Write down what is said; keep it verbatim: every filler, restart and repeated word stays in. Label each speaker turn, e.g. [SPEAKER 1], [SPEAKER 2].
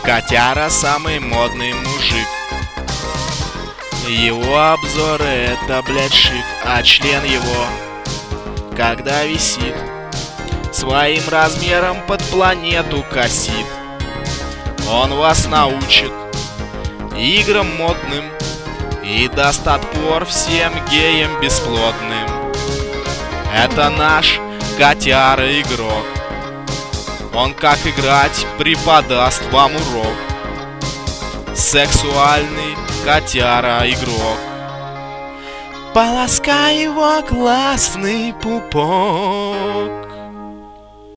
[SPEAKER 1] Котяра самый модный мужик. Его обзоры это, блядь, шик. А член его, когда висит, своим размером под планету косит. Он вас научит играм модным и даст отпор всем геям бесплодным. Это наш котяра-игрок. Он как играть преподаст вам урок. Сексуальный котяра-игрок. Полоскай его классный пупок.